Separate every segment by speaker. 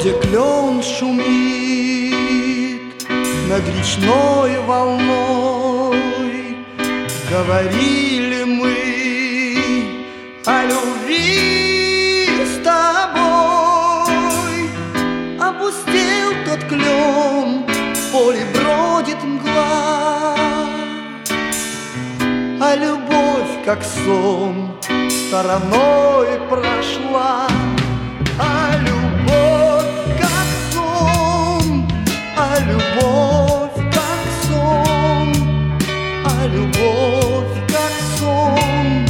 Speaker 1: где клен шумит над речной волной, говорили мы о любви с тобой. Опустел тот клен, в поле бродит мгла, а любовь, как сон, стороной прошла. А любовь, как сон, а любовь, как сон, а любовь, как сон,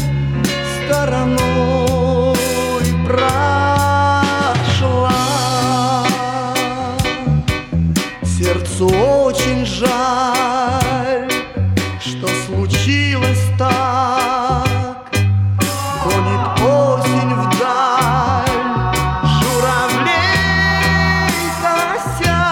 Speaker 1: стороной прошла. Сердцу очень жаль, что случилось так. Гонит осень вдаль журавлей кося,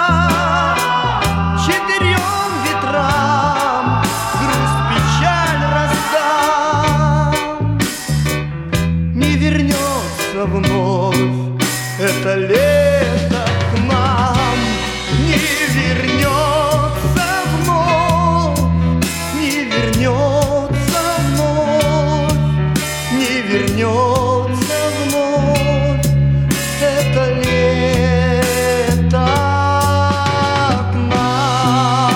Speaker 1: четырем ветрам грусть, печаль раздам. Не вернется вновь это лето к нам, не вернется вновь, не вернется вновь, не вернется вновь это лето к нам.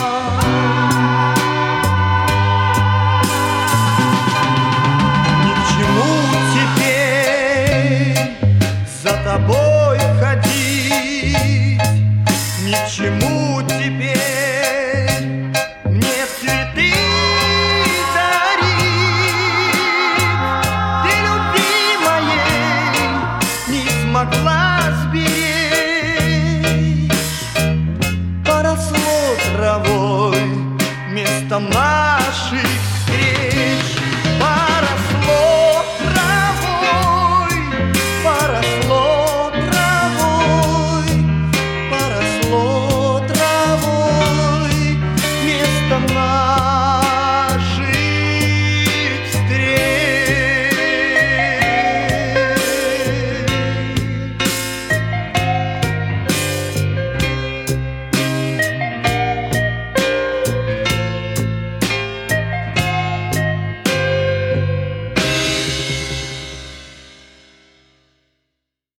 Speaker 1: Ни к чему теперь за тобой ходить, ни к чему теперь мне цветы дарить. Ты любви моей не смогла сберечь, поросло травой место